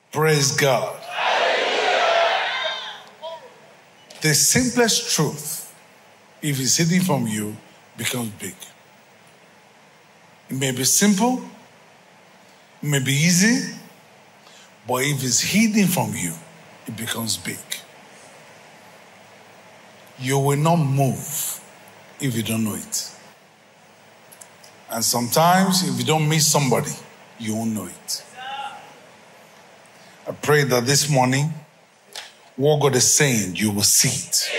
Praise God. The simplest truth, if it's hidden from you, becomes big. It may be simple, it may be easy, but if it's hidden from you, it becomes big. You will not move if you don't know it. And sometimes, if you don't meet somebody, you won't know it. I pray that this morning, what God is saying, you will see it.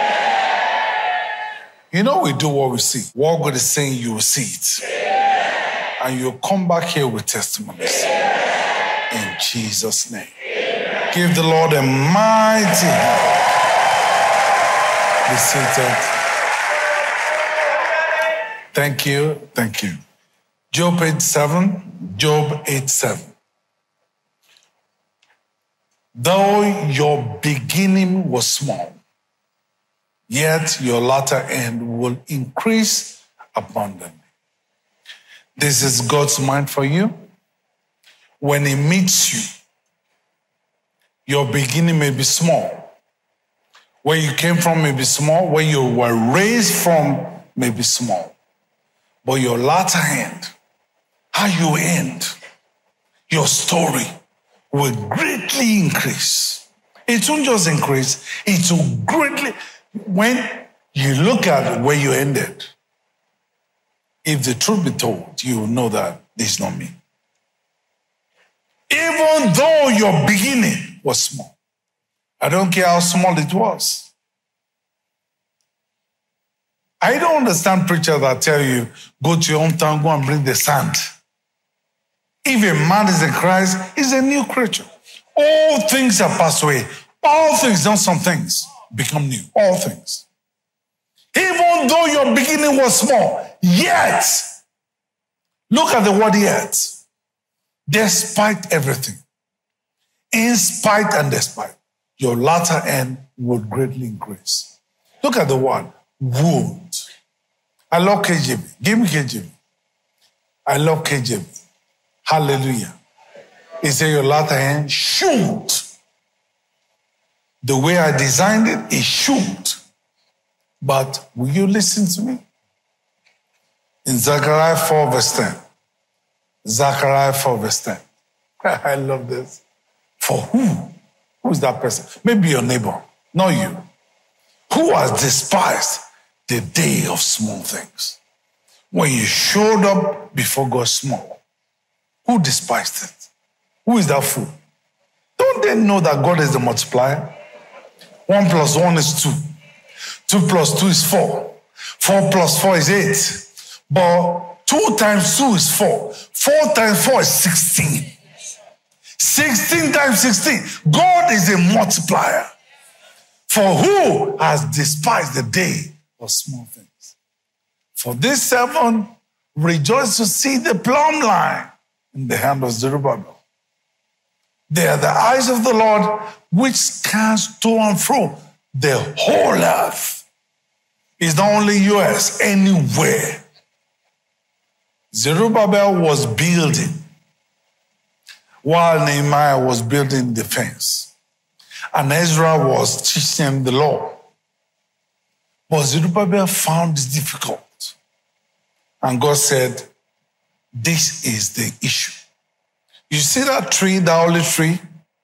You know we do what we see. What God is saying, you will see it. And you'll come back here with testimonies. In Jesus' name. Give the Lord a mighty hand. Be seated. Thank you. Thank you. Job 8:7. Job 8:7. Though your beginning was small, yet your latter end will increase abundantly. This is God's mind for you. When He meets you, your beginning may be small. Where you came from may be small. Where you were raised from may be small. But your latter end, how you end, your story will greatly increase. It won't just increase, it will greatly. When you look at where you ended, if the truth be told, you will know that this is not me. Even though your beginning was small, I don't care how small it was. I don't understand preachers that tell you, go to your hometown, go and bring the sand. If a man is in Christ, he's a new creature. All things are passed away. All things, not some things, become new. All things. Even though your beginning was small, yet, look at the word yet. Despite everything, in spite and despite, your latter end would greatly increase. Look at the word would. I love KJV. Give me KJV. I love KJV. Hallelujah. He said your latter end should. The way I designed it, it should. But will you listen to me? In Zechariah 4 verse 10. Zechariah 4 verse 10. I love this. For who? Who is that person? Maybe your neighbor, not you. Who has despised the day of small things? When you showed up before God small. Who despised it? Who is that fool? Don't they know that God is the multiplier? 1 plus 1 is 2. 2 plus 2 is 4. 4 plus 4 is 8. But 2 times 2 is 4. 4 times 4 is 16. 16 times 16. God is a multiplier. For who has despised the day of small things? For this 7 rejoice to see the plumb line in the hand of Zerubbabel. They are the eyes of the Lord which scans to and fro the whole earth. It's not only US, anywhere. Zerubbabel was building while Nehemiah was building the fence. And Ezra was teaching him the law. But Zerubbabel found it difficult. And God said, this is the issue. You see that tree, the olive tree,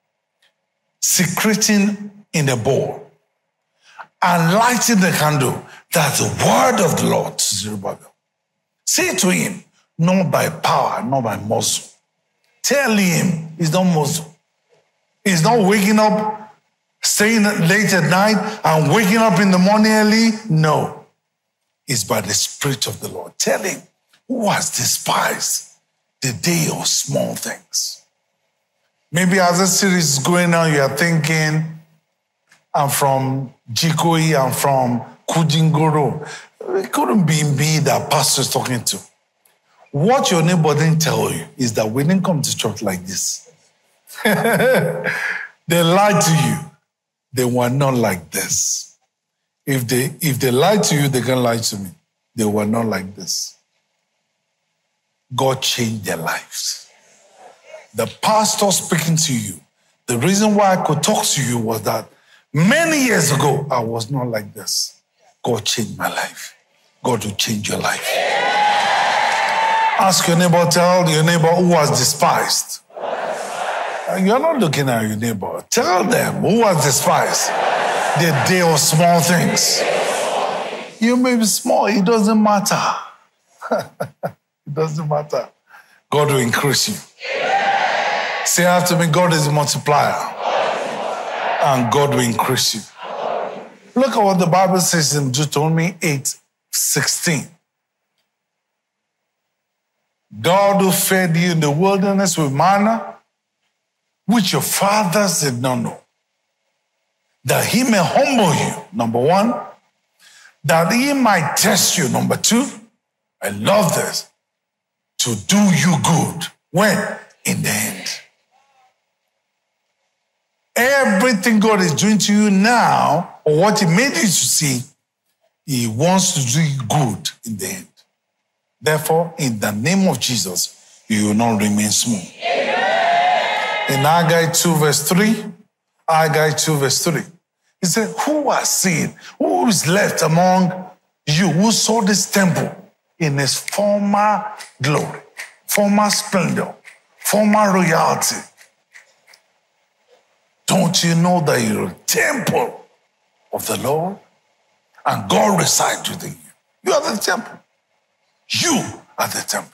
secreting in a bowl and lighting the candle. That's the word of the Lord to Zerubbabel. Say to him, not by power, not by muscle. Tell him it's not muscle. He's not waking up, staying late at night and waking up in the morning early. No. It's by the Spirit of the Lord. Tell him who has despised the day of small things. Maybe as this series is going on, you are thinking, I'm from Jikoi, I'm from Kujingoro. It couldn't be me that pastor is talking to. What your neighbor didn't tell you is that we didn't come to church like this. They lied to you. They were not like this. If they lied to you, they can lie to me. They were not like this. God changed their lives. The pastor speaking to you The reason why I could talk to you was that many years ago, I was not like this. God changed my life. God will change your life. Ask your neighbor, tell your neighbor who was despised. You're not looking at your neighbor. Tell them who was despised. The day of small things. You may be small, it doesn't matter. It doesn't matter. God will increase you. Say after me, God is a multiplier. And God will increase you. Look at what the Bible says in Deuteronomy 8:16. God who fed you in the wilderness with manna, which your fathers did not know, that he may humble you, number one, that he might test you, number two, I love this, to do you good. When? In the end. Everything God is doing to you now, or what he made you to see, he wants to do you good in the end. Therefore, in the name of Jesus, you will not remain small. In Haggai 2 verse 3, Haggai 2 verse 3, he said, who has seen, who is left among you who saw this temple in its former glory, former splendor, former royalty? Don't you know that you're a temple of the Lord? And God resides within you. You are the temple. You are the temple.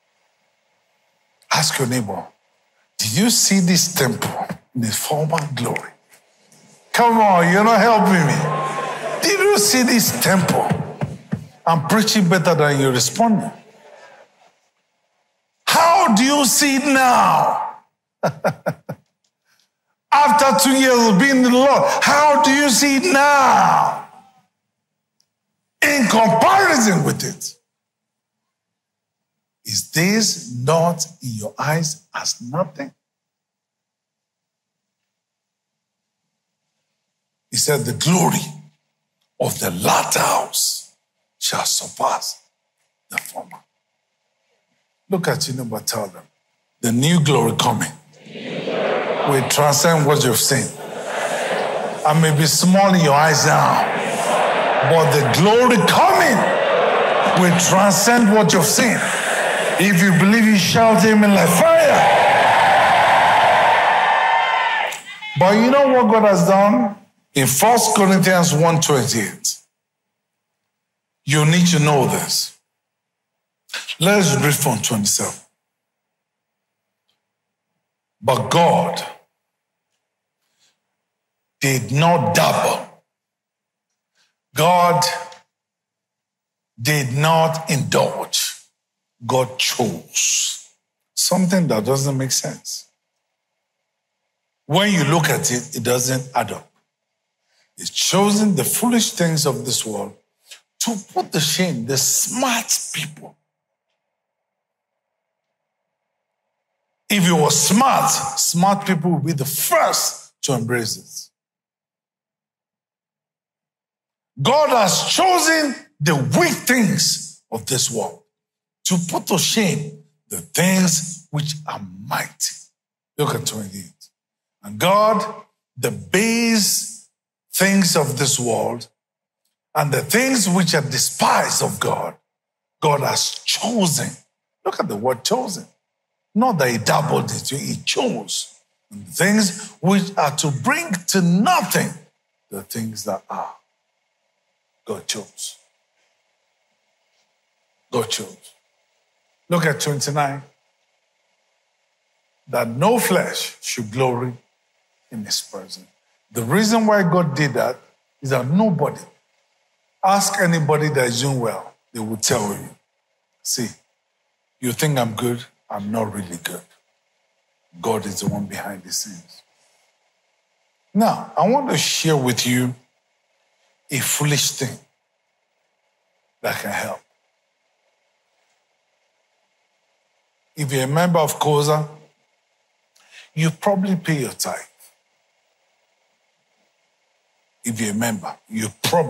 Ask your neighbor, did you see this temple in its former glory? Come on, you're not helping me. Did you see this temple? I'm preaching better than you're responding. How do you see it now? After 2 years of being in the Lord, how do you see it now? In comparison with it. Is this not in your eyes as nothing? He said, the glory of the latter house shall surpass the former. Look at your neighbor, tell them, the new glory coming will transcend what you've seen. I may be small in your eyes now, but the glory coming will transcend what you've seen. If you believe, you shout amen like fire. But you know what God has done? In 1 Corinthians 1:28, you need to know this. Let's read from 27. But God did not dabble. God did not indulge. God chose something that doesn't make sense. When you look at it, it doesn't add up. He's chosen the foolish things of this world to put to shame the smart people. If you were smart, smart people will be the first to embrace it. God has chosen the weak things of this world to put to shame the things which are mighty. Look at 28. And God, the base things of this world and the things which are despised of God, God has chosen. Look at the word chosen. Not that he dabbled it, he chose. And the things which are to bring to nothing the things that are. God chose. God chose. Look at 29. That no flesh should glory in his presence. The reason why God did that is that nobody, ask anybody that is doing well, they will tell you, see, you think I'm good, I'm not really good. God is the one behind the scenes. Now, I want to share with you a foolish thing that can help. If you're a member of COSA, you probably pay your tithe. If you're a member, you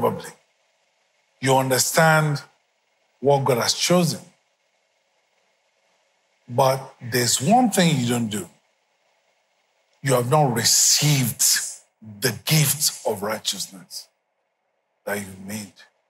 understand what God has chosen. But there's one thing you don't do. you have not received the gift of righteousness that you need.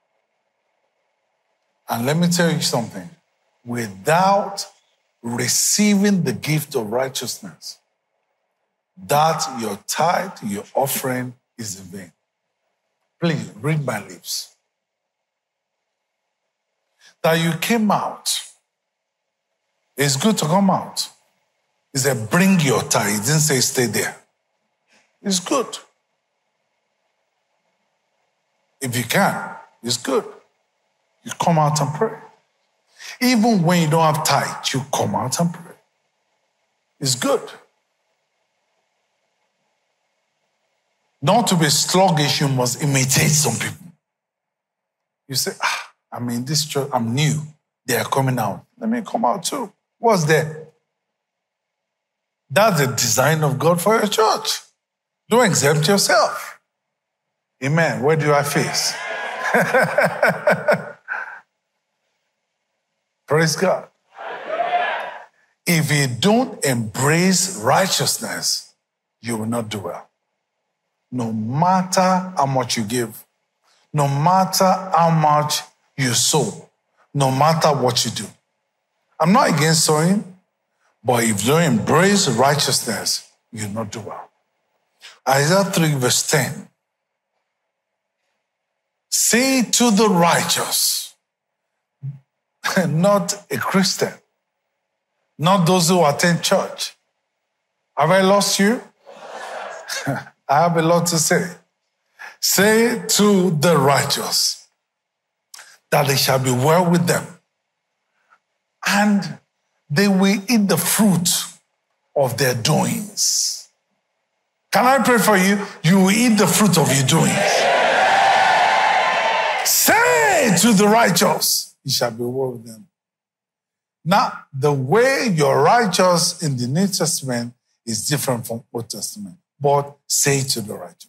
And let me tell you something. Without receiving the gift of righteousness, that your tithe, your offering is in vain. Please read my lips. That you came out. It's good to come out. He said, bring your tithe. He didn't say stay there. It's good. If you can, it's good. You come out and pray. Even when you don't have tithe, you come out and pray. It's good. Not to be sluggish, you must imitate some people. You say, I'm in this church, I'm new. They are coming out. Let me come out too. What's there? That's the design of God for your church. Don't exempt yourself. Amen. Where do I face? Praise God. If you don't embrace righteousness, you will not do well. No matter how much you give, no matter how much you sow, no matter what you do. I'm not against sowing, but if you don't embrace righteousness, you'll not do well. Isaiah 3 verse 10. Say to the righteous, not a Christian, not those who attend church. Have I lost you? I have a lot to say. Say to the righteous that it shall be well with them, and they will eat the fruit of their doings. Can I pray for you? You will eat the fruit of your doings. Say to the righteous, it shall be well with them. Now, the way you're righteous in the New Testament is different from Old Testament. But say to the righteous.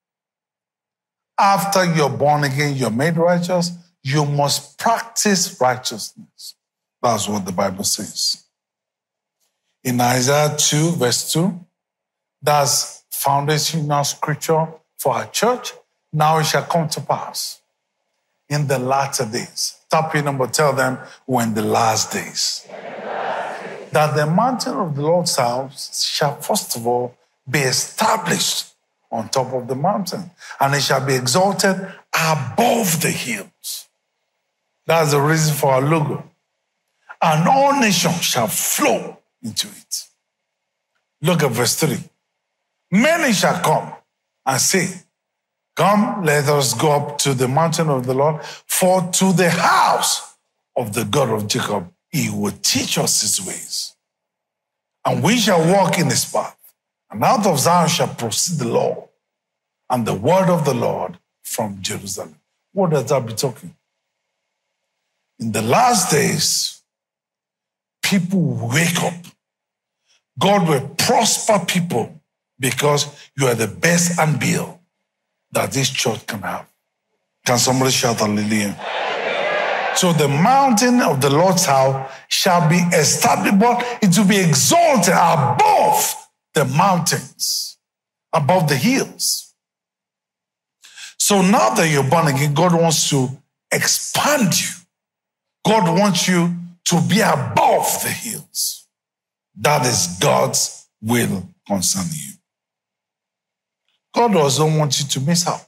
After you're born again, you're made righteous, you must practice righteousness. That's what the Bible says. In Isaiah 2, verse 2, that's foundational scripture for our church. Now it shall come to pass in the latter days. Tap your number, tell them when the last days. That the mountain of the Lord's house shall first of all be established on top of the mountain, and it shall be exalted above the hills. That's the reason for our logo. And all nations shall flow into it. Look at verse 3. Many shall come and say, come, let us go up to the mountain of the Lord, for to the house of the God of Jacob, he will teach us his ways. And we shall walk in his path. And out of Zion shall proceed the law and the word of the Lord from Jerusalem. What does that be talking? In the last days, people will wake up. God will prosper people because you are the best unbill that this church can have. Can somebody shout hallelujah? So the mountain of the Lord's house shall be established, but it will be exalted above the mountains, above the hills. So now that you're born again, God wants to expand you. God wants you to be above the hills. That is God's will concerning you. God doesn't want you to miss out.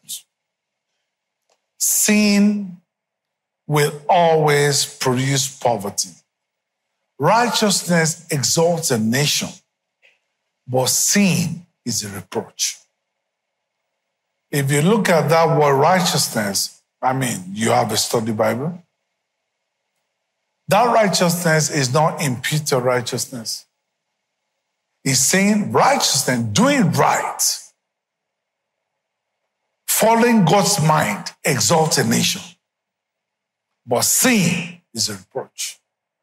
Sin will always produce poverty. Righteousness exalts a nation, but sin is a reproach. If you look at that word righteousness, you have a study Bible. That righteousness is not imputed righteousness. It's saying righteousness, doing right, following God's mind, exalts a nation. But sin is a reproach.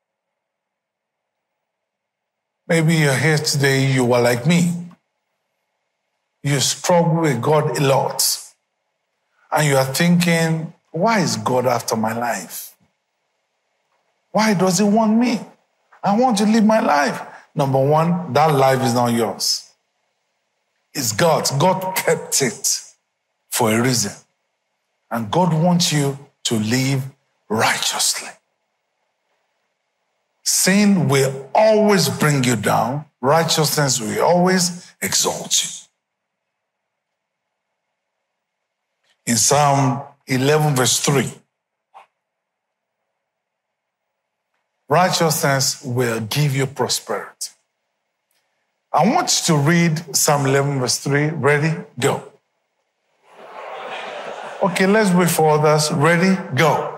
Maybe you're here today, you are like me. You struggle with God a lot. And you are thinking, why is God after my life? Why does he want me? I want to live my life. Number one, that life is not yours. It's God's. God kept it for a reason. And God wants you to live righteously. Sin will always bring you down. Righteousness will always exalt you. In Psalm 11, verse 3, righteousness will give you prosperity. I want you to read Psalm 11, verse 3. Ready? Go. Okay, let's wait for others. Ready? Go.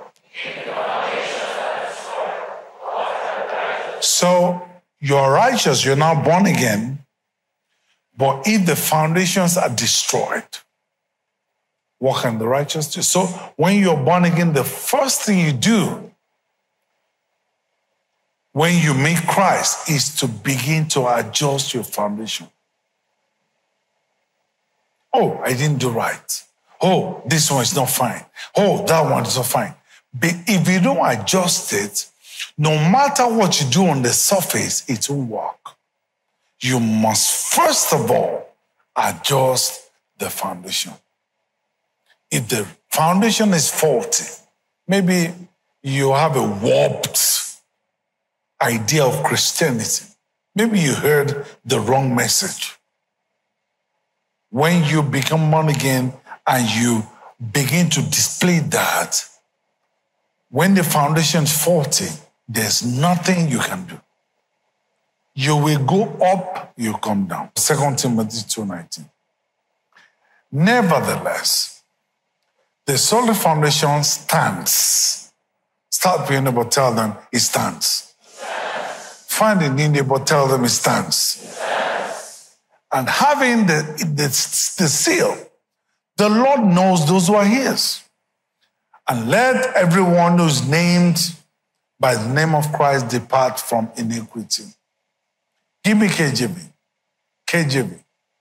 So you're righteous, you're now born again, but if the foundations are destroyed, what can the righteous do? So when you're born again, the first thing you do when you meet Christ is to begin to adjust your foundation. Oh, I didn't do right. Oh, this one is not fine. Oh, that one is not fine. But if you don't adjust it, no matter what you do on the surface, it won't work. You must first of all adjust the foundation. If the foundation is faulty, maybe you have a warped idea of Christianity. Maybe you heard the wrong message. When you become born again and you begin to display that, when the foundation is faulty, there's nothing you can do. You will go up, you come down. 2 Timothy 2:19. Nevertheless, the solid foundation stands. Start with your neighbor, tell them it stands. Find a new neighbor, tell them it stands. And having the seal, the Lord knows those who are his. And let everyone who's named by the name of Christ depart from iniquity. Give me KJV. KJV.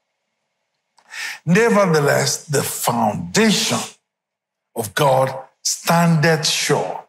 Nevertheless, the foundation of God standeth sure,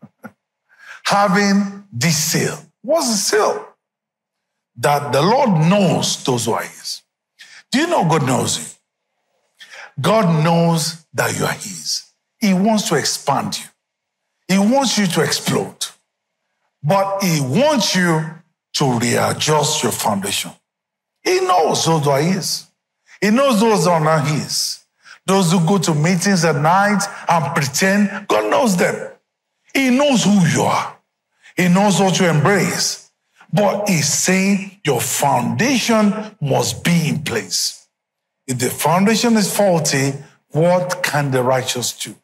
having this seal. What's the seal? That the Lord knows those who are his. Do you know God knows you? God knows that you are his. He wants to expand you. He wants you to explode. But he wants you to readjust your foundation. He knows those who are his. He knows those who are not his. Those who go to meetings at night and pretend, God knows them. He knows who you are. He knows what you embrace. But he's saying your foundation must be in place. If the foundation is faulty, what can the righteous do?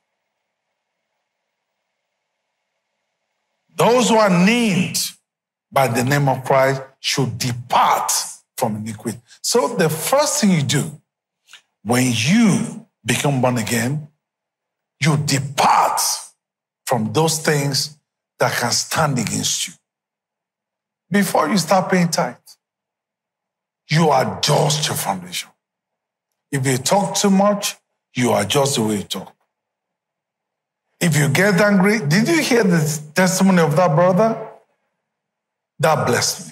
Those who are named by the name of Christ should depart from iniquity. So the first thing you do when you become born again, you depart from those things that can stand against you. Before you start paying tithe, you adjust your foundation. If you talk too much, you adjust the way you talk. If you get angry, did you hear the testimony of that brother? That blessed me.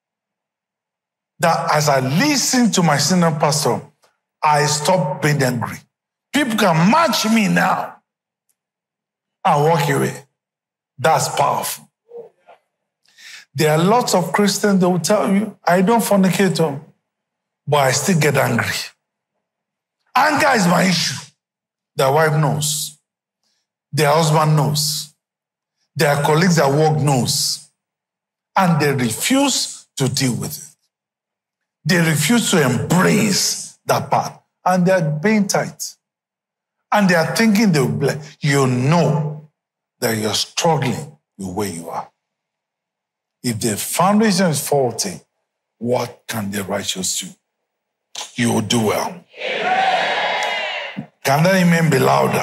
That as I listen to my senior pastor, I stopped being angry. People can match me now and walk away. That's powerful. There are lots of Christians that will tell you, I don't fornicate, but I still get angry. Anger is my issue. Their wife knows. Their husband knows. Their colleagues at work knows. And they refuse to deal with it. They refuse to embrace that part. And they are being tight. And they are thinking they will bless. You know that you're struggling with where you are. If the foundation is faulty, what can the righteous do? You will do well. Amen. Can that amen be louder?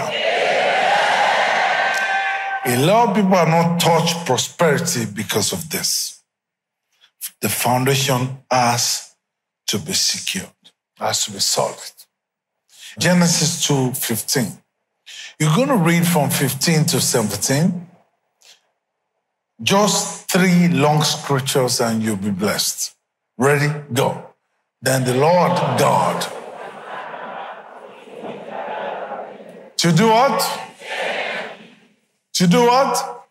Amen. A lot of people are not touched prosperity because of this. The foundation has to be secured, has to be solid. Genesis 2:15. You're going to read from 15 to 17. Just 3 long scriptures and you'll be blessed. Ready? Go. Then the Lord God. To do what? To do what?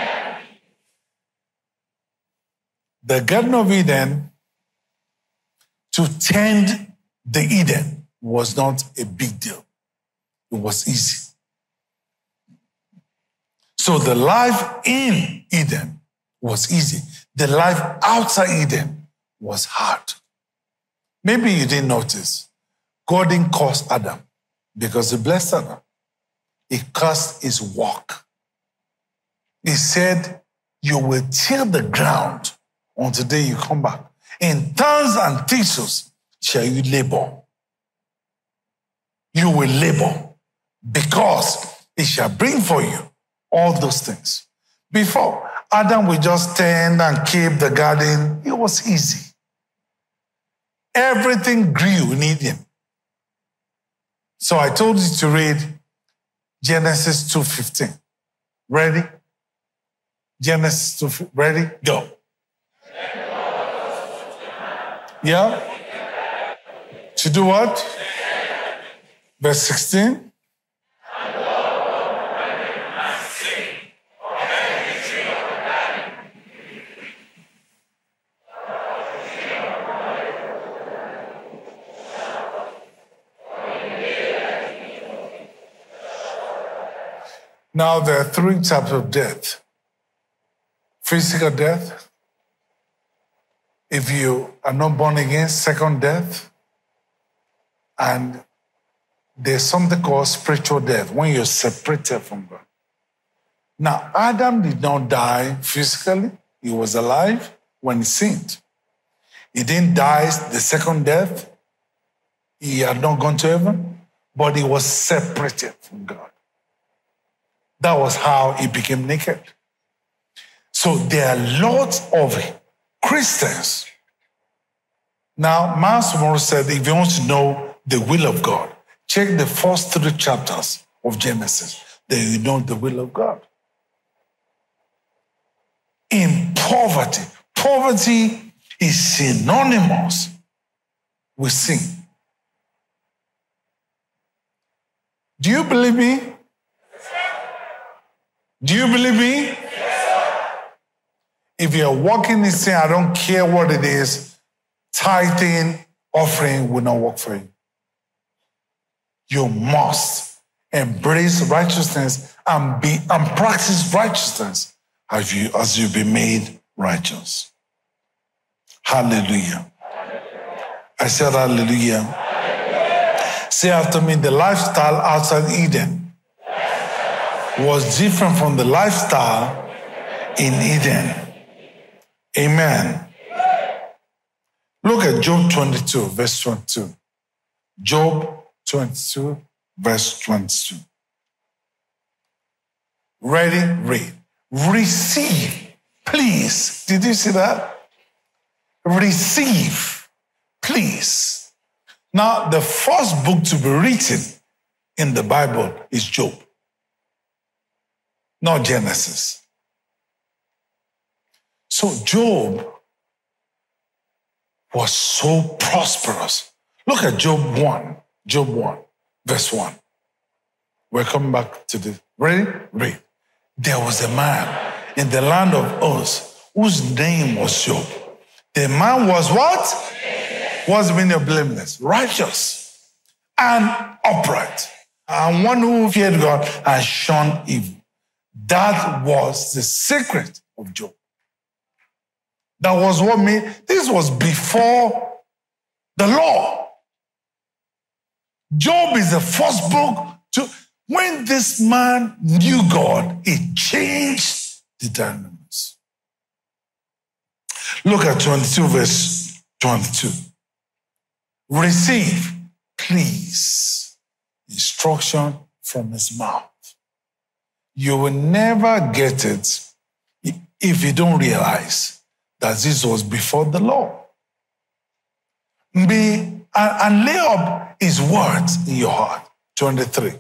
The Garden of Eden, to tend the Eden was not a big deal. It was easy. So the life in Eden was easy. The life outside Eden was hard. Maybe you didn't notice. God didn't curse Adam because he blessed Adam. He cursed his work. He said, you will till the ground until the day you come back. In thorns and thistles shall you labor. You will labor because it shall bring for you all those things. Before, Adam would just tend and keep the garden. It was easy. Everything grew in Eden. So I told you to read Genesis 2:15. Ready? Genesis 2, ready? Go. Yeah? To do what? Verse 16. Now, there are three types of death. Physical death. If you are not born again, second death. And there's something called spiritual death, when you're separated from God. Now, Adam did not die physically. He was alive when he sinned. He didn't die the second death. He had not gone to heaven, but he was separated from God. That was how he became naked. So there are lots of Christians. Now, Miles Morris said, if you want to know the will of God, check the first 3 chapters of Genesis. Then you know the will of God. In poverty, poverty is synonymous with sin. Do you believe me? Do you believe me? Yes. If you're walking in sin, I don't care what it is, tithing, offering will not work for you. You must embrace righteousness and practice righteousness as you be made righteous. Hallelujah. I said hallelujah. Say after me, the lifestyle outside Eden was different from the lifestyle in Eden. Amen. Look at Job 22, verse 22. Job 22, verse 22. Ready? Read. Receive, please. Did you see that? Receive, please. Now, the first book to be written in the Bible is Job. Not Genesis. So Job was so prosperous. Look at Job 1, verse 1. We're coming back to this. Ready? Read. There was a man in the land of Uz whose name was Job. The man was what? What's the meaning of blameless? Righteous and upright. And one who feared God and shunned evil. That was the secret of Job. That was what made, this was before the law. Job is the first book to, when this man knew God, it changed the dynamics. Look at 22, verse 22. Receive, please, instruction from his mouth. You will never get it if you don't realize that this was before the law. And lay up his words in your heart. 23.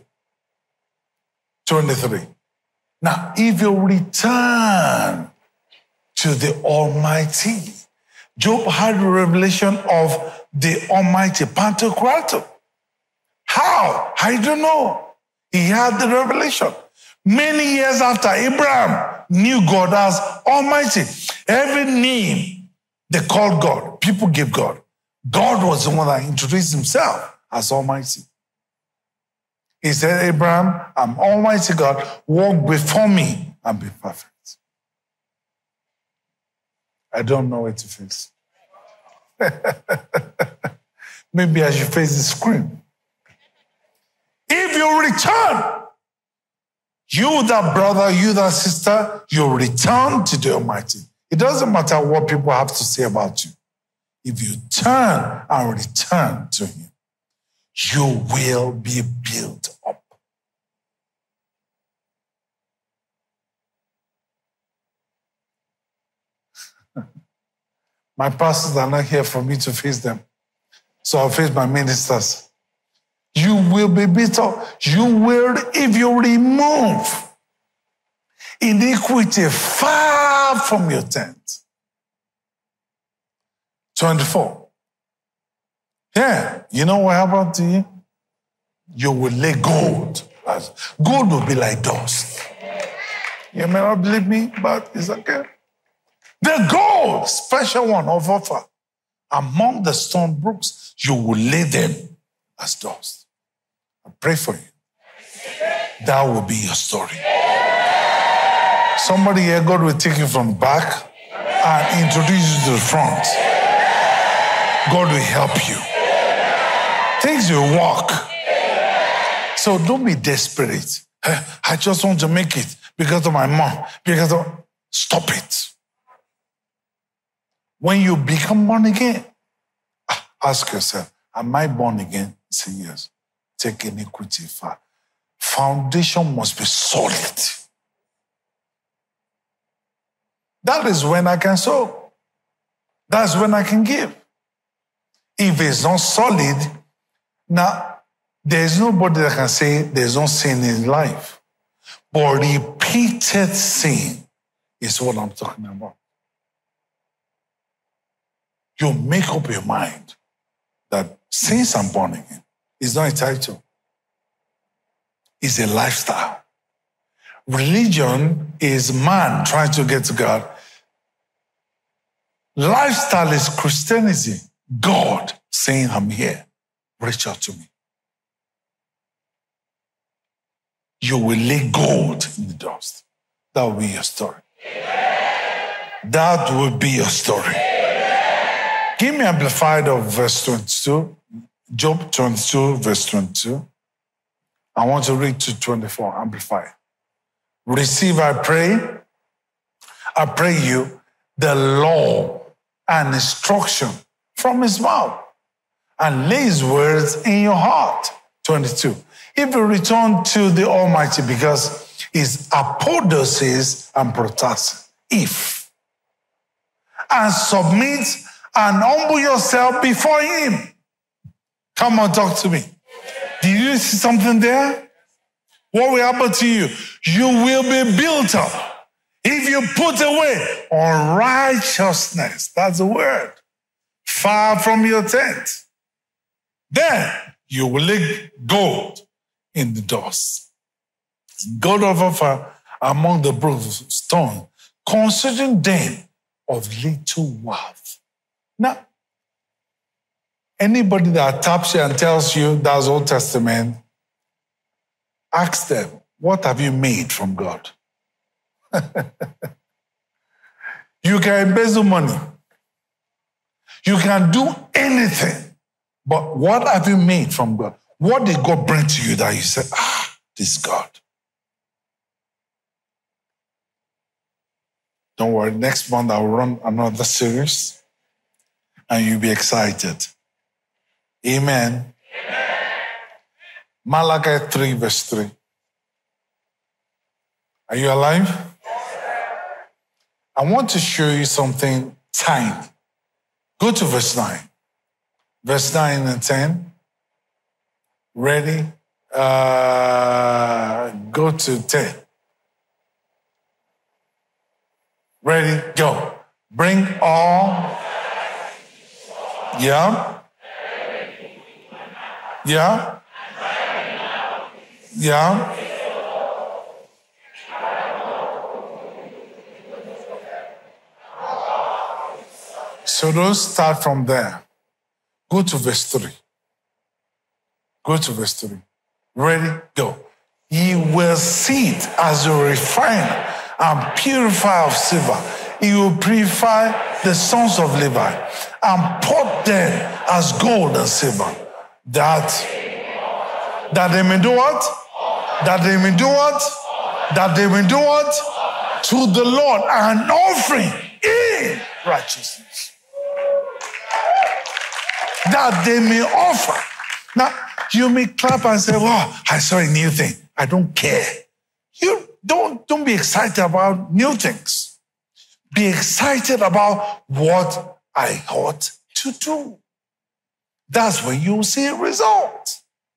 Now, if you return to the Almighty, Job had a revelation of the Almighty Pantocrator. How? I don't know. He had the revelation. Many years after Abraham knew God as Almighty, every name they called God, people gave God. God was the one that introduced himself as Almighty. He said, Abraham, I'm Almighty God, walk before me and be perfect. I don't know where to face. Maybe I should face the screen. If you return, you that brother, you that sister, you return to the Almighty. It doesn't matter what people have to say about you. If you turn and return to him, you will be built up. My pastors are not here for me to face them. So I'll face my ministers. You will be built up. You will, if you remove iniquity far from your tent. 24. Yeah, you know what happened to you? You will lay gold. Gold will be like dust. You may not believe me, but it's okay. The gold, special one of offer, among the stone brooks, you will lay them as dust. I pray for you. That will be your story. Somebody here, God will take you from the back and introduce you to the front. God will help you. Things will work. So don't be desperate. I just want to make it because of my mom. Stop it. When you become born again, ask yourself, am I born again? Say yes. Take iniquity far. Foundation must be solid. That is when I can sow. That's when I can give. If it's not solid, now there's nobody that can say there's no sin in life. But repeated sin is what I'm talking about. You make up your mind that since I'm born again, it's not a title. It's a lifestyle. Religion is man trying to get to God. Lifestyle is Christianity. God saying, I'm here. Reach out to me. You will lay gold in the dust. That will be your story. That will be your story. Give me Amplified of verse 22. Job 22, verse 22. I want to read to 24, Amplified. Receive, I pray you, the law and instruction from his mouth, and lay his words in your heart. 22. If you return to the Almighty, because his apodoses and protas, if, and submit and humble yourself before him. Come on, talk to me. Did you see something there? What will happen to you? You will be built up. If you put away unrighteousness, that's the word, far from your tent, then you will lay gold in the dust. Gold of offer among the brooks of stone, considering them of little worth. Now, anybody that taps you and tells you that's Old Testament, ask them, what have you made from God? You can embezzle money. You can do anything. But what have you made from God? What did God bring to you that you said, this is God? Don't worry, next month I'll run another series and you'll be excited. Amen. Malachi 3, verse 3. Are you alive? I want to show you something tiny. Go to verse 9. Verse 9 and 10. Ready? Go to 10. Ready? Go. Bring all. Yeah. Yeah? Yeah? So don't start from there. Go to verse 3. Go to verse 3. Ready? Go. He will sit as a refiner and purifier of silver. He will purify the sons of Levi and put them as gold and silver. That they may do what? That they may do what? That they may do what? To the Lord an offering in righteousness. That they may offer. Now, you may clap and say, wow, I saw a new thing. I don't care. You don't be excited about new things. Be excited about what I ought to do. That's when you see a result.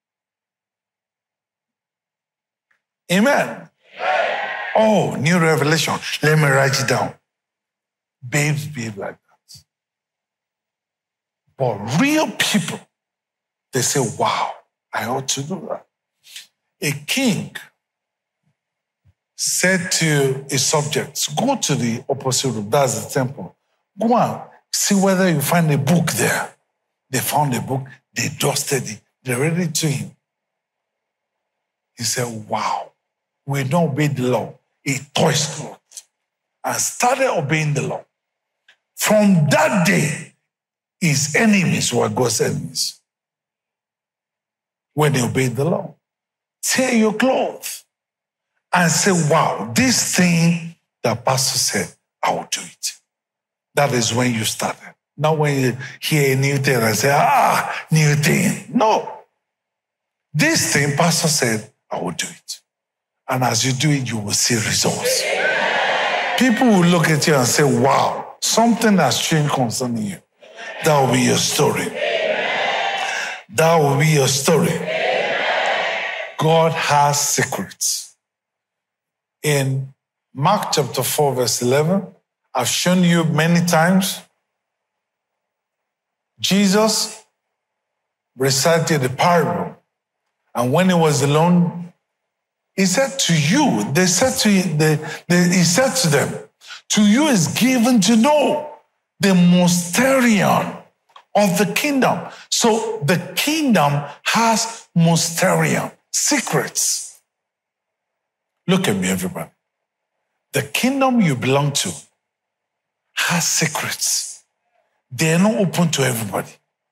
Amen. Oh, new revelation. Let me write it down. Babes behave like that. But real people, they say, wow, I ought to do that. A king said to his subjects, go to the opposite room, that's the temple. Go and see whether you find a book there. They found a book, they dusted it, they read it to him. He said, wow, we don't obey the law. He tore his cloth and started obeying the law. From that day, his enemies were God's enemies. When they obeyed the law. Tear your clothes and say, wow, this thing that pastor said, I will do it. That is when you started. Not when you hear a new thing and say, new thing. No. This thing pastor said, I will do it. And as you do it, you will see results. People will look at you and say, wow, something has changed concerning you. That will be your story. That will be your story. God has secrets. In Mark chapter 4, verse 11, I've shown you many times, Jesus recited the parable. And when he was alone, he said to you, he said to them, to you is given to know the mysterion of the kingdom. So the kingdom has mysterion, secrets. Look at me, everybody. The kingdom you belong to has secrets. They're not open to everybody.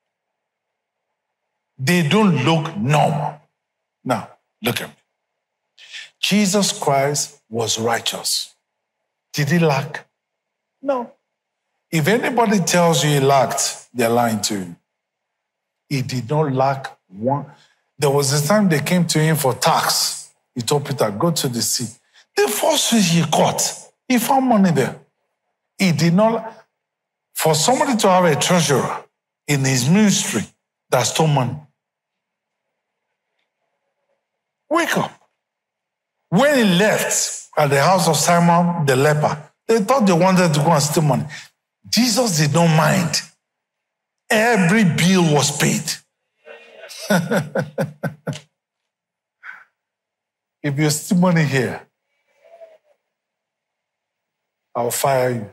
They don't look normal. Now, look at me. Jesus Christ was righteous. Did he lack? No. If anybody tells you he lacked, they're lying to you. He did not lack one. There was a time they came to him for tax. He told Peter, go to the sea. The first fish he caught, he found money there. He did not. For somebody to have a treasurer in his ministry that stole money, wake up. When he left at the house of Simon the leper, they thought they wanted to go and steal money. Jesus did not mind. Every bill was paid. If you steal money here, I'll fire you.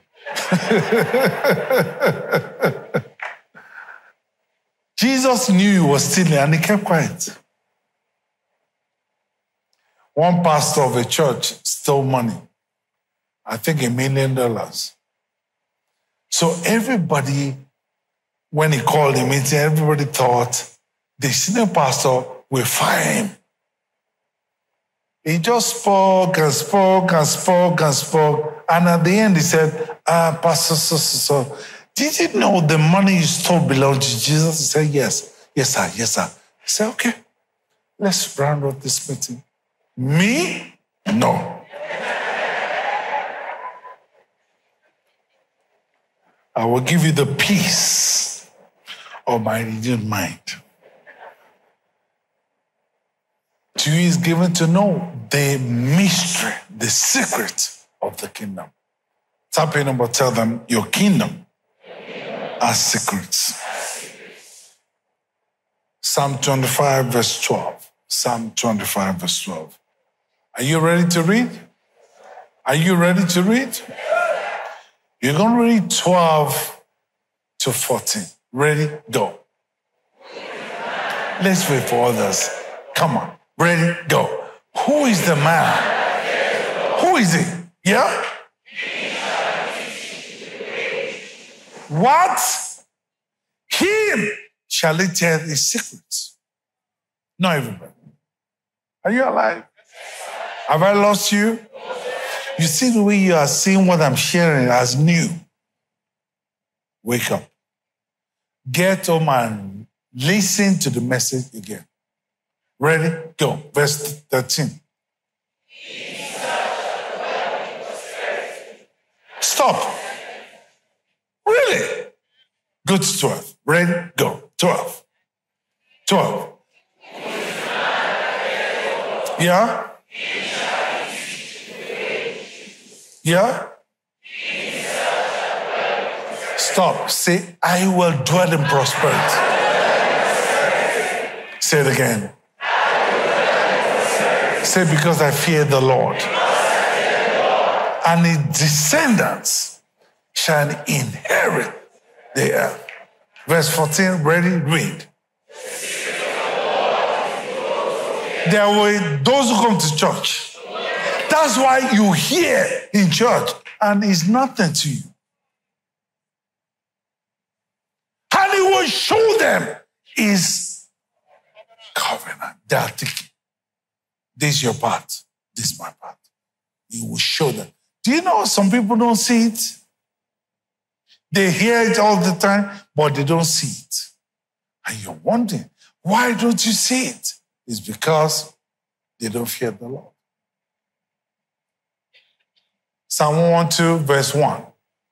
Jesus knew he was stealing and he kept quiet. One pastor of a church stole money. I think $1 million. So everybody, when he called a meeting, everybody thought the senior pastor will fire him. He just spoke and spoke and spoke and spoke. And at the end he said, Pastor, so, did you know the money you stole belonged to Jesus? He said, yes. Yes, sir. Yes, sir. He said, okay, let's round up this meeting. Me? No. I will give you the peace of my renewed mind. To you is given to know the mystery, the secret of the kingdom. Tap your number, tell them, your kingdom has secrets. Psalm 25, verse 12. Psalm 25, verse 12. Are you ready to read? Are you ready to read? You're going to read 12 to 14. Ready? Go. Let's wait for others. Come on. Ready? Go. Who is the man? Who is he? Yeah? What? Him shall he tell his secrets. Not everybody. Are you alive? Have I lost you? You see the way you are seeing what I'm sharing as new. Wake up. Get home and listen to the message again. Ready? Go. Verse 13. Stop. Really? Go to 12. Ready? Go. 12. 12. Yeah? Yeah? Stop. Say, I will dwell in prosperity. Say it again. Say, because I fear the Lord. And his descendants shall inherit the earth. Verse 14, ready? Read. There were those who come to church. That's why you hear in church and it's nothing to you. And he will show them his covenant. They are thinking, this is your part. This is my part. He will show them. Do you know some people don't see it? They hear it all the time, but they don't see it. And you're wondering, why don't you see it? It's because they don't fear the Lord. Psalm 112, verse 1.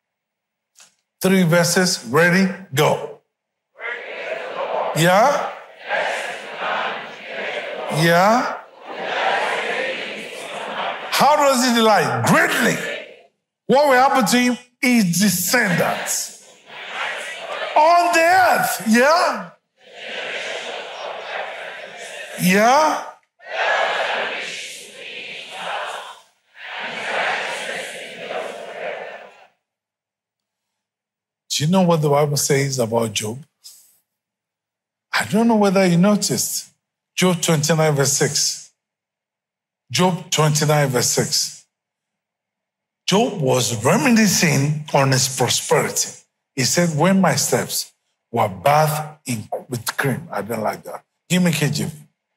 3 verses, ready, go. Yeah? Yeah? How does he delight? Greatly. What will happen to him? His descendants. On the earth. Yeah? Yeah? Do you know what the Bible says about Job? I don't know whether you noticed. Job 29, verse 6. Job 29, verse 6. Job was reminiscing on his prosperity. He said, when my steps were bathed with cream. I don't like that. Give me KJV.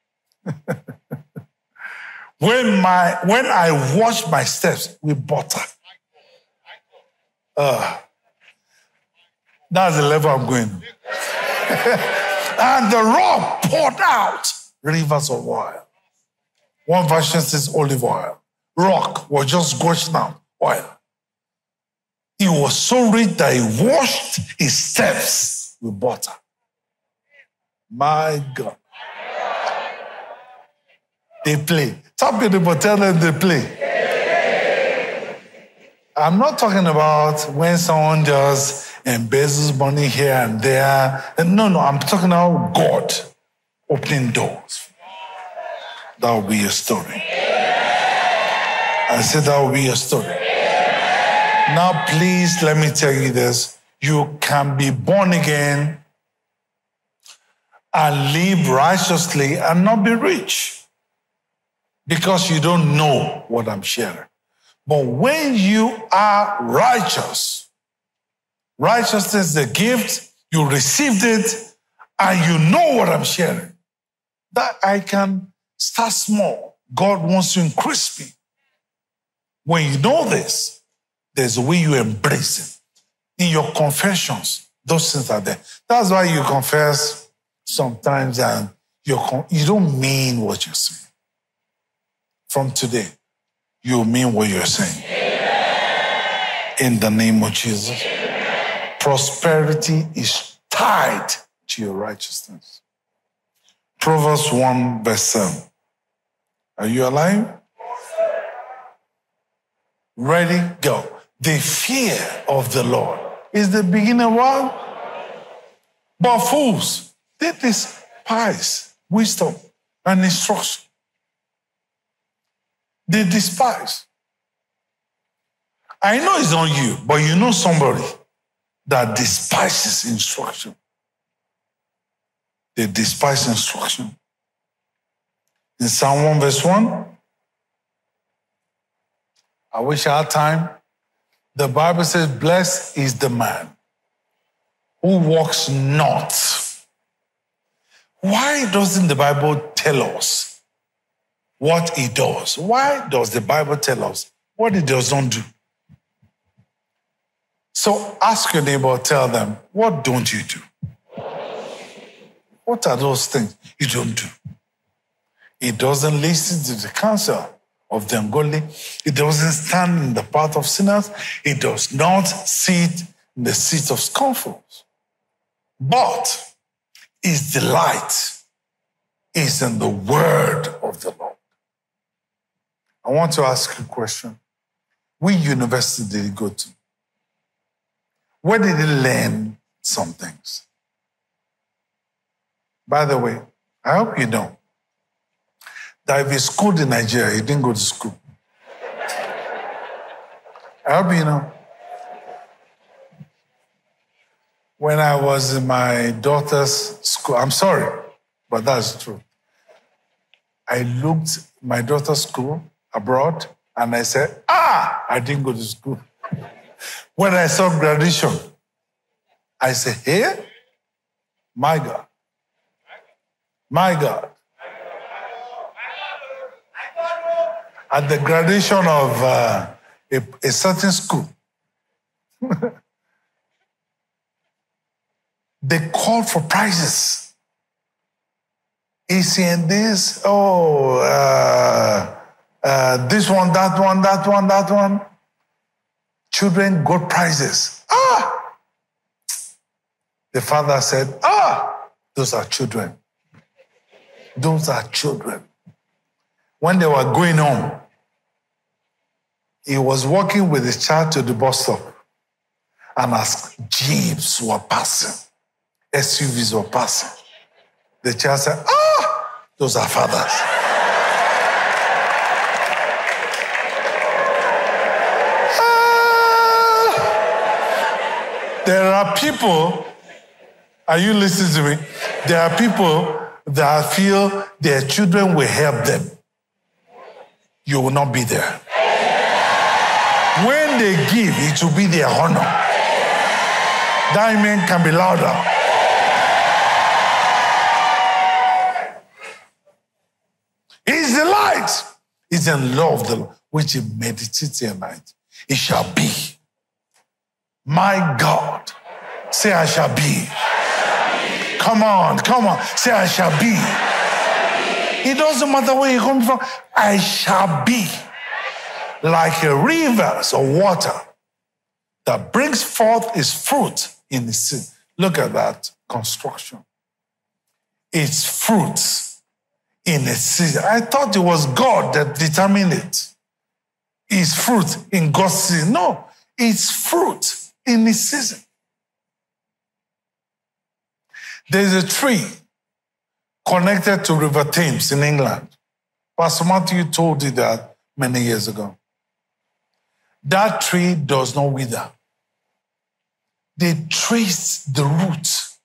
When I washed my steps with butter. That's the level I'm going. And the rock poured out rivers of oil. One version says olive oil. Rock was just gushing out oil. He was so rich that he washed his steps with butter. My God. They play. Tell people, but tell them they play. I'm not talking about when someone just embezzles money here and there. No, I'm talking about God opening doors. That will be your story. I said that will be your story. Now, please, let me tell you this. You can be born again and live righteously and not be rich because you don't know what I'm sharing. But when you are righteous, righteousness is the gift, you received it, and you know what I'm sharing. That I can start small. God wants to increase me. When you know this, there's a way you embrace it. In your confessions, those things are there. That's why you confess sometimes and you don't mean what you're saying. From today, you mean what you're saying. Amen. In the name of Jesus. Amen. Prosperity is tied to your righteousness. Proverbs 1 verse 7. Are you alive? Ready? Go. The fear of the Lord is the beginning of what? But fools, this despise wisdom and instruction. They despise. I know it's not you, but you know somebody that despises instruction. They despise instruction. In Psalm 1 verse 1, I wish I had time. The Bible says, blessed is the man who walks not. Why doesn't the Bible tell us what he does? Why does the Bible tell us what he does not do? So ask your neighbor, tell them, what don't you do? What are those things you don't do? He doesn't listen to the counsel of the ungodly. He doesn't stand in the path of sinners. He does not sit in the seat of scornful. But his delight is in the word of the Lord. I want to ask you a question. Which university did he go to? Where did he learn some things? By the way, I hope you know that if he schooled in Nigeria, he didn't go to school. I hope you know. When I was in my daughter's school, I'm sorry, but that's true. I looked at my daughter's school abroad and I said, I didn't go to school. When I saw graduation, I said, hey, my God. My God. At the graduation of a certain school, they called for prizes. Is in this, this one, that one, that one, that one. Children got prizes. The father said, those are children. Those are children. When they were going home, he was walking with his child to the bus stop. And as jeeps were passing, SUVs were passing, the child said, those are fathers. There are people, are you listening to me? There are people that feel their children will help them. You will not be there. When they give, it will be their honor. That amen can be louder. His delight is in love, the Lord, which he meditates at night. It shall be. My God. Say, I shall be. Come on. Say, I shall be. It doesn't matter where you come from. I shall be like a river of water that brings forth its fruit in the sea. Look at that construction. Its fruits in its season. I thought it was God that determined it. Its fruit in God's season. No, it's fruit in its season. There's a tree connected to River Thames in England. Pastor Matthew told you that many years ago. That tree does not wither. They traced the roots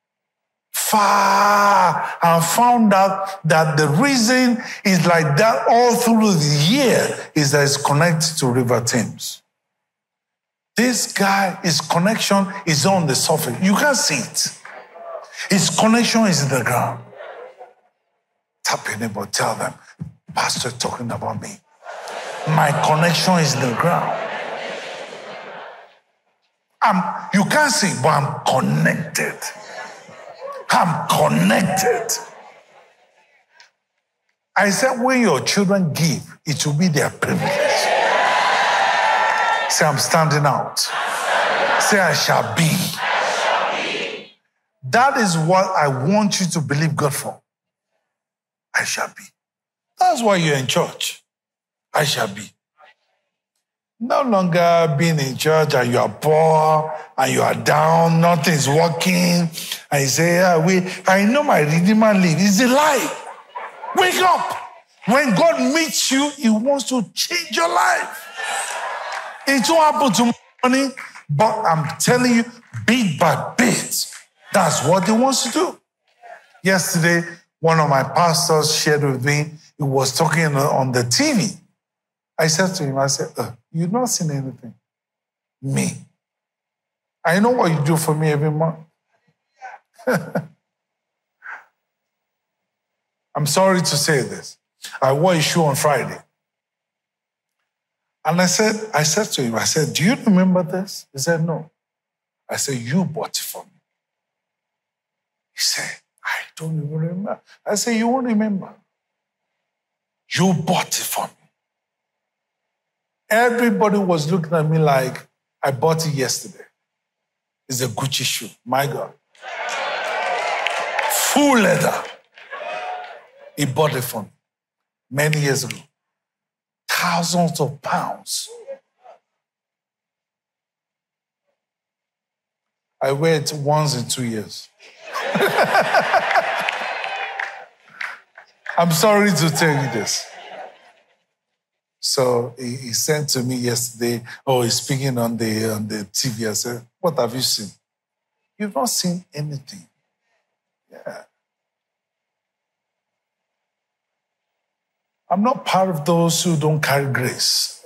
far and found out that the reason is like that all through the year is that it's connected to River Thames. This guy, his connection is on the surface. You can't see it. His connection is in the ground. Tap your neighbor, tell them, Pastor talking about me. My connection is in the ground. You can't see, but I'm connected. I'm connected. I said, when your children give, it will be their privilege. Say, I'm standing out. Say, I shall be. That is what I want you to believe God for. I shall be. That's why you're in church. I shall be. No longer being in church and you are poor and you are down, nothing's working, and you say, I know my Redeemer lives. It's a lie. Wake up. When God meets you, He wants to change your life. It won't happen tomorrow, but I'm telling you, bit by bit, that's what He wants to do. Yesterday, one of my pastors shared with me, he was talking on the TV. I said to him, you've not seen anything. Me. I know what you do for me every month. I'm sorry to say this. I wore a shoe on Friday. And I said to him, do you remember this? He said, no. I said, you bought it for me. He said, I don't even remember. I said, you won't remember. You bought it for me. Everybody was looking at me like, I bought it yesterday. It's a Gucci shoe. My God. Full leather. He bought it for me many years ago. Thousands of pounds. I wear it once in 2 years. I'm sorry to tell you this. So he sent to me yesterday, he's speaking on the TV. I said, what have you seen? You've not seen anything. Yeah. I'm not part of those who don't carry grace.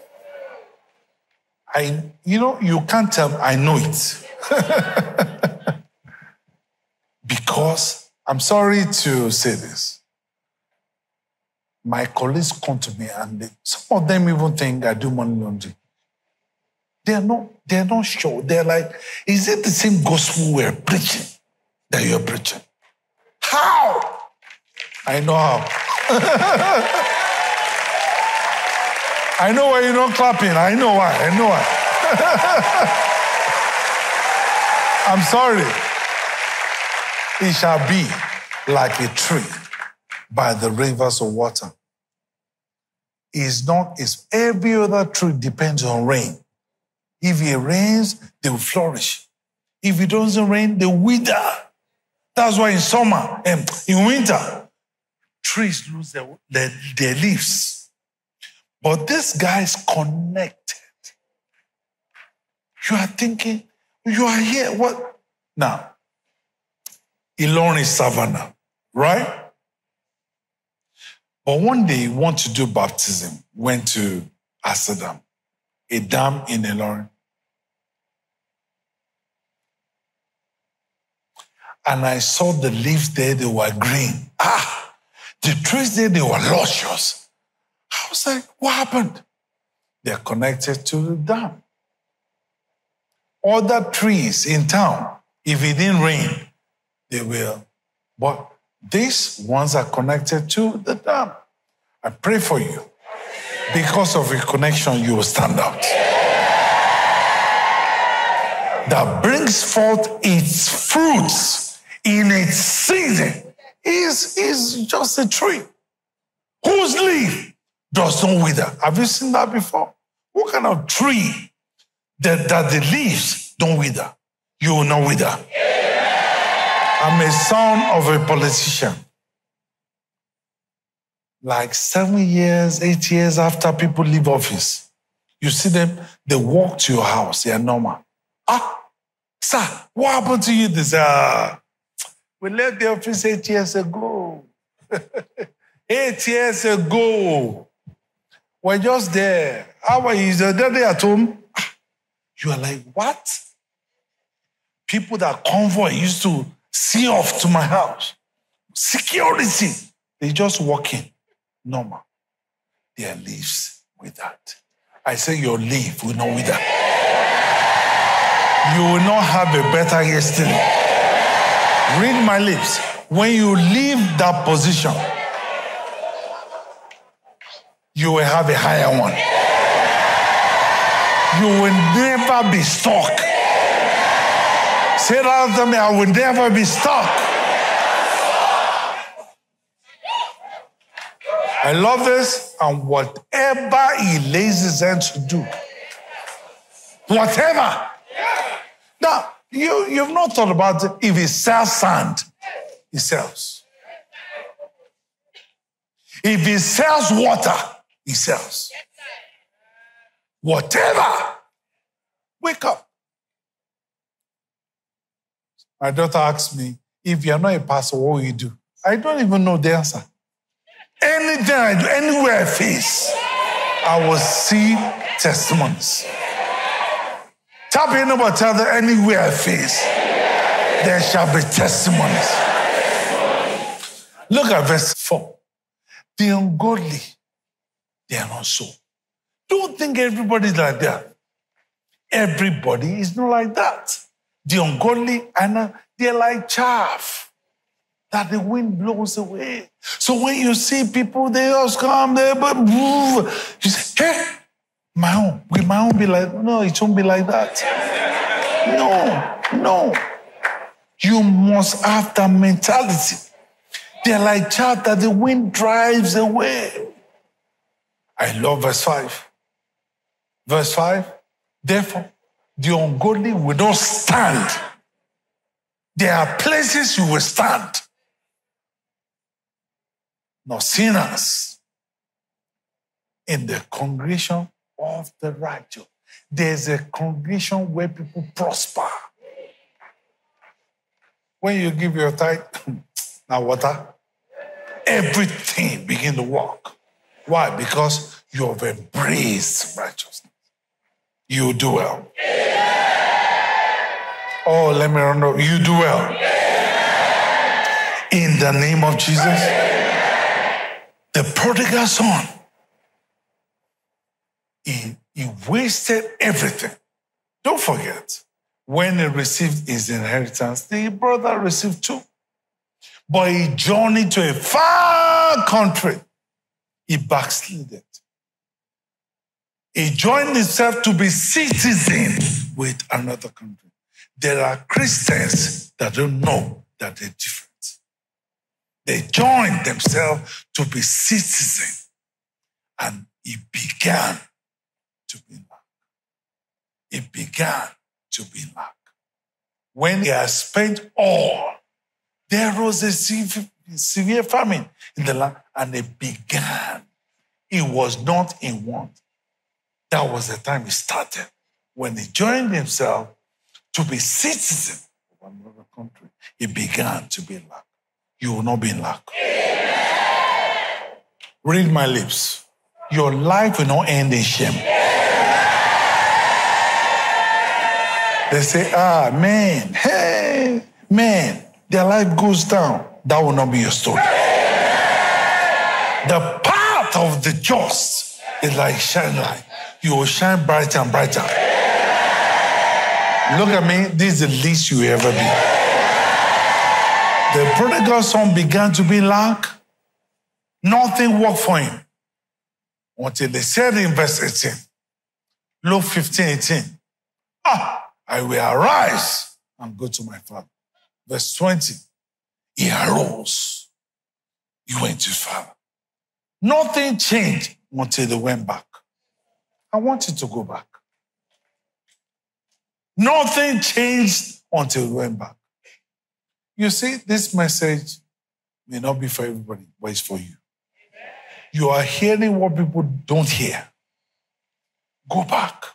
You can't tell me, I know it. Because, I'm sorry to say this, my colleagues come to me and some of them even think I do money laundering. They're not sure. They're like, is it the same gospel we're preaching that you're preaching? How? I know how. I know why you're not clapping. I know why. I'm sorry. It shall be like a tree by the rivers of water. It's every other tree depends on rain. If it rains, they will flourish. If it doesn't rain, they wither. That's why in summer, in winter, trees lose their leaves. But this guy is connected. You are thinking, you are here, what? Now, Ilorin is Savannah, right? But one day he wanted to do baptism, went to Asadam, a dam in Ilorin. And I saw the leaves there, they were green. The trees there, they were luscious. I was like, what happened? They're connected to the dam. Other trees in town, if it didn't rain, they will. But these ones are connected to the dam. I pray for you. Because of your connection, you will stand out. That brings forth its fruits in its season is just a tree whose leaf does not wither. Have you seen that before? What kind of tree that the leaves don't wither? You will not wither. I'm a son of a politician. Like 7 years, 8 years after people leave office, you see them, they walk to your house. They are normal. Sir, what happened to you? They say, we left the office 8 years ago. 8 years ago. We're just there. How are you? Is your daddy at home? You are like, what? People that convoy used to see off to my house. Security. They just walk in. Normal. Their leaves withered. I say your leaf will not wither. You will not have a better yesterday. Read my lips. When you leave that position, you will have a higher one. You will never be stuck. Say that after me, I will never be stuck. I love this, and whatever he lays his hands to do, Whatever. Now, you've not thought about it. If he sells sand, he sells. If he sells water, he sells. Whatever. Wake up. My daughter asked me, if you're not a pastor, what will you do? I don't even know the answer. Anything I do, anywhere I face, I will see testimonies. Tap your neighbor, tell them anywhere I face, there shall be testimonies. Look at verse 4. The ungodly, they are not so. Don't think everybody's like that. Everybody is not like that. The ungodly, they're like chaff that the wind blows away. So when you see people, they just come there, but you say, hey, my own. Will my own be like, no, it won't be like that. No. You must have that mentality. They're like chaff that the wind drives away. I love verse 5. Verse 5, therefore, the ungodly will not stand. There are places you will stand. Nor sinners in the congregation of the righteous. There's a congregation where people prosper. When you give your tithe, now water, everything begin to work. Why? Because you have embraced righteousness. You do well. Oh, let me run over. You do well. In the name of Jesus. The prodigal son, he wasted everything. Don't forget, when he received his inheritance, the brother received too. But he journeyed to a far country. He backslided. He joined himself to be citizen with another country. There are Christians that don't know that they're different. They joined themselves to be citizen, and it began to be lack. It began to be lack. When he had spent all, there was a severe famine in the land, and it began. It was not in want. That was the time it started. When he joined himself to be citizen of another country, it began to be lack. You will not be in lack. Read my lips. Your life will not end in shame. They say, man, hey, man, their life goes down. That will not be your story. The path of the just is like shining light. You will shine brighter and brighter. Look at me. This is the least you will ever be. The prodigal son began to be lack. Nothing worked for him. Until they said in verse 18, Luke 15:18, I will arise and go to my father. Verse 20, he arose. He went to his father. Nothing changed until they went back. I want you to go back. Nothing changed until we went back. You see, this message may not be for everybody, but it's for you. You are hearing what people don't hear. Go back.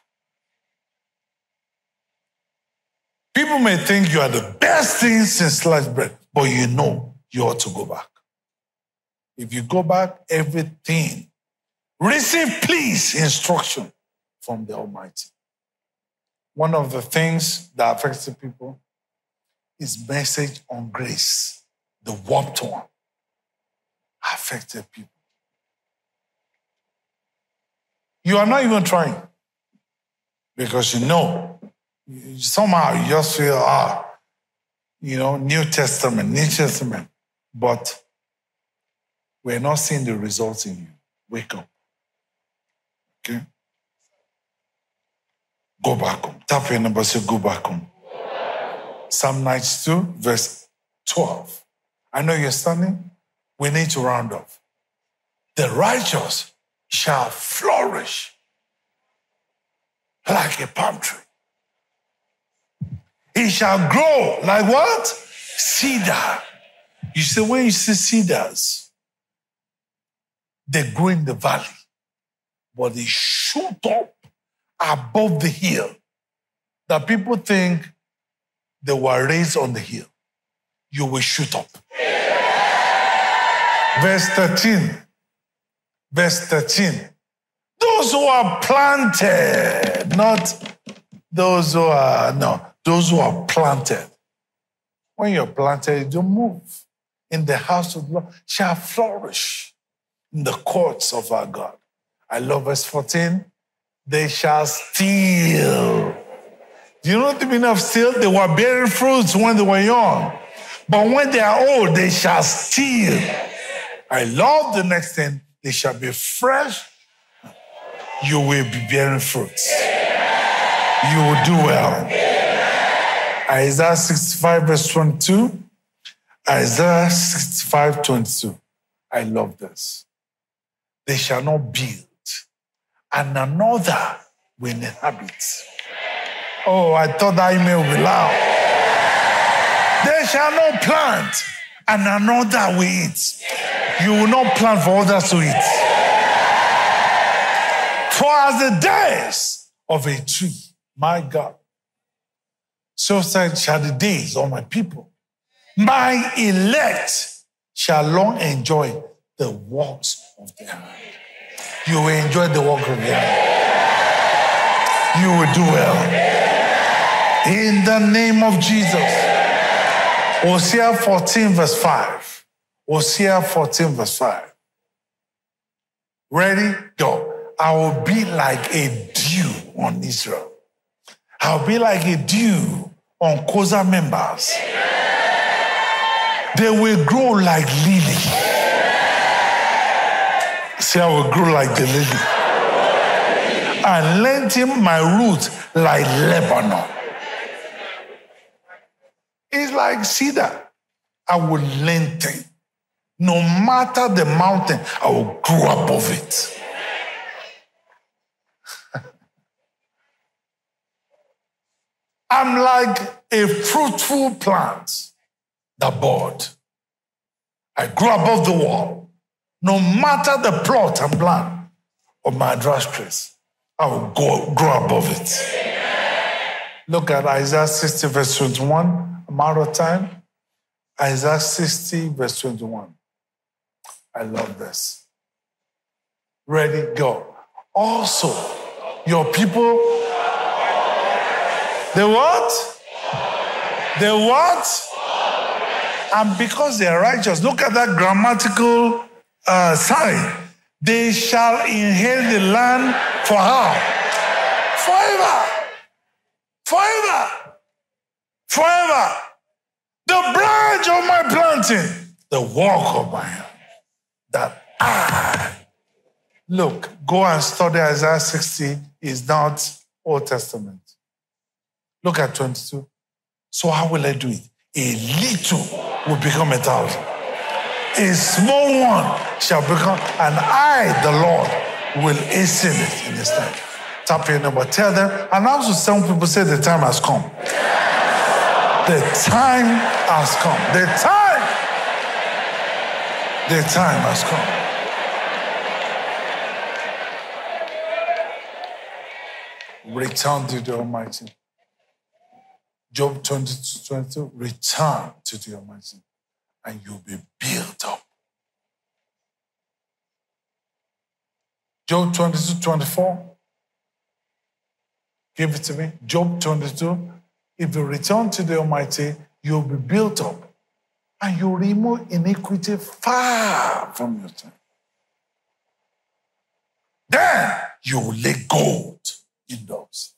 People may think you are the best thing since sliced bread, but you know you ought to go back. If you go back, everything, receive please instruction from the Almighty. One of the things that affects the people is message on grace. The warped one affected people. You are not even trying because you know, somehow you just feel, New Testament, but we're not seeing the results in you. Wake up. Okay? Go back home. Tap your number, say go back home. Psalm 92, verse 12. I know you're standing. We need to round off. The righteous shall flourish like a palm tree. He shall grow like what? Cedar. You see, when you see cedars, they grow in the valley, but they shoot up above the hill. That people think they were raised on the hill. You will shoot up. Verse 13. Verse 13. Those who are planted, not those who are, no, those who are planted. When you're planted, you don't move. In the house of the Lord shall flourish in the courts of our God. I love verse 14. They shall steal. Do you know the meaning of steal? They were bearing fruits when they were young. But when they are old, they shall steal. I love the next thing. They shall be fresh. You will be bearing fruits. You will do well. Isaiah 65 verse 22. Isaiah 65, 22. I love this. They shall not build, and another will inhabit. Oh, I thought that email would be loud. They shall not plant, and another will eat. You will not plant for others to eat. For as the days of a tree, my God, so said shall the days of my people. My elect shall long enjoy the works of their hand. You will enjoy the work of their hand. You will do well. In the name of Jesus. Hosea 14 verse 5. Hosea 14 verse 5. Ready? Go. I will be like a dew on Israel. I will be like a dew on Kosa members. They will grow like lily. Say, I will grow like the lily. And lengthen my roots like Lebanon. It's like cedar. I will lengthen. No matter the mountain, I will grow above it. I'm like a fruitful plant that bud. I grow above the wall. No matter the plot and plan of my adversaries, I will grow above it. Look at Isaiah 60 verse 21. I'm out of time. Isaiah 60 verse 21. I love this. Ready, go. Also, your people, the what? The what? And because they are righteous, look at that grammatical sign. They shall inherit the land for how? Forever. Forever. Forever. The branch of my planting, the work of my hand, that I. Look, go and study Isaiah 60. Is not Old Testament. Look at 22. So how will I do it? A little will become 1,000. A small one shall become, and I, the Lord, will hasten it in this time. Tap your number, tell them, and also some people say the time has come. The time has come. The time has come. Return to the Almighty. Job 22, return to the Almighty, and you'll be built up. Job 22, 24. Give it to me. Job 22. If you return to the Almighty, you'll be built up, and you'll remove iniquity far from your time. Then you will lay gold in those.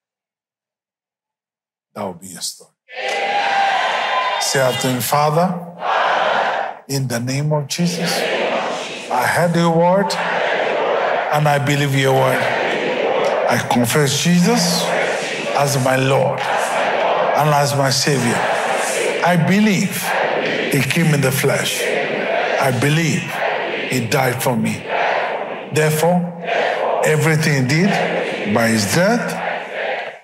That will be your story. Say after me, Father, in the name of Jesus, I heard your word, and I believe your word. I confess Jesus as my Lord and as my Savior. I believe He came in the flesh. I believe He died for me. Therefore, everything He did by His death,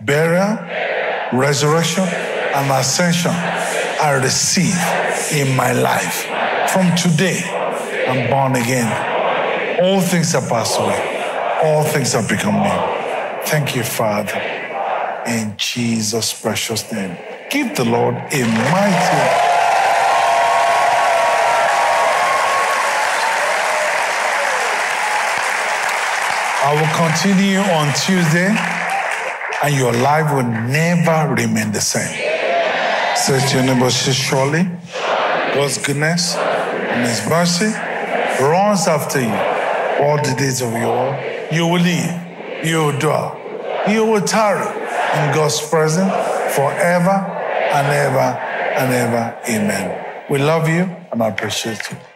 burial, resurrection, and ascension I receive in my life. From today, I'm born again. All things have passed away. All things have become new. Thank you, Father. In Jesus' precious name. Give the Lord a mighty. I will continue on Tuesday, and your life will never remain the same. Say to your neighbor, surely God's goodness and His mercy runs after you all the days of your life. You will live, you will dwell, you will tarry in God's presence forever and ever and ever. Amen. We love you and I appreciate you.